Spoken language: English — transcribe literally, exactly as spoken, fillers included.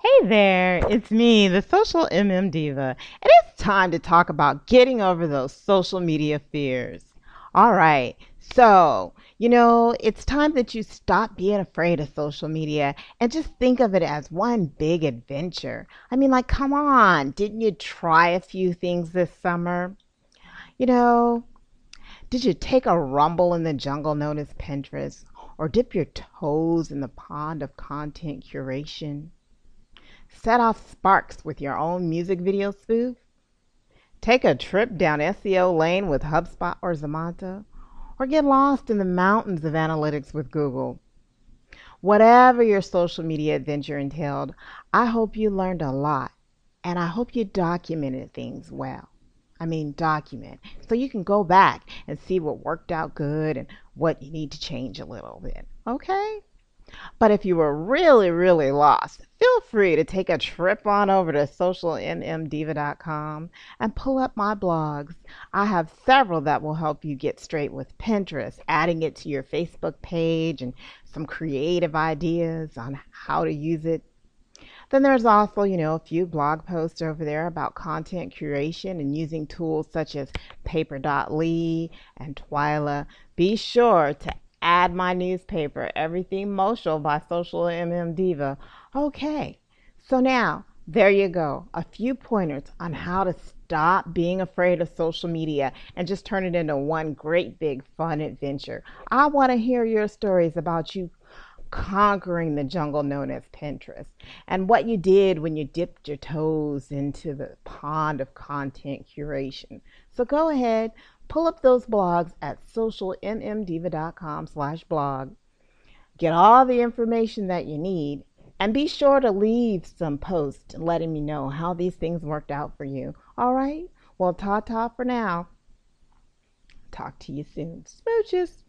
Hey there, it's me, the social M M Diva, and it's time to talk about getting over those social media fears. All right, so, you know, it's time that you stop being afraid of social media and just think of it as one big adventure. I mean, like, come on, didn't you try a few things this summer? You know, did you take a rumble in the jungle known as Pinterest or dip your toes in the pond of content curation? Set off sparks with your own music video spoof? Take a trip down S E O lane with HubSpot or Zamanta? Or get lost in the mountains of analytics with Google? Whatever your social media adventure entailed, I hope you learned a lot and I hope you documented things well. I mean, document so you can go back and see what worked out good and what you need to change a little bit. Okay? But if you were really, really lost, feel free to take a trip on over to social m m diva dot com and pull up my blogs. I have several that will help you get straight with Pinterest, adding it to your Facebook page, and some creative ideas on how to use it. Then there's also, you know, a few blog posts over there about content curation and using tools such as paper dot ly and Twyla. Be sure to add my newspaper, Everything Motional by Social M M Diva. Okay, so now there you go. A few pointers on how to stop being afraid of social media and just turn it into one great big fun adventure. I want to hear your stories about you conquering the jungle known as Pinterest and what you did when you dipped your toes into the pond of content curation. So go ahead, pull up those blogs at social m m diva dot com slash blog. Get all the information that you need and be sure to leave some posts letting me know how these things worked out for you. All right? Well, ta ta for now. Talk to you soon. Smooches.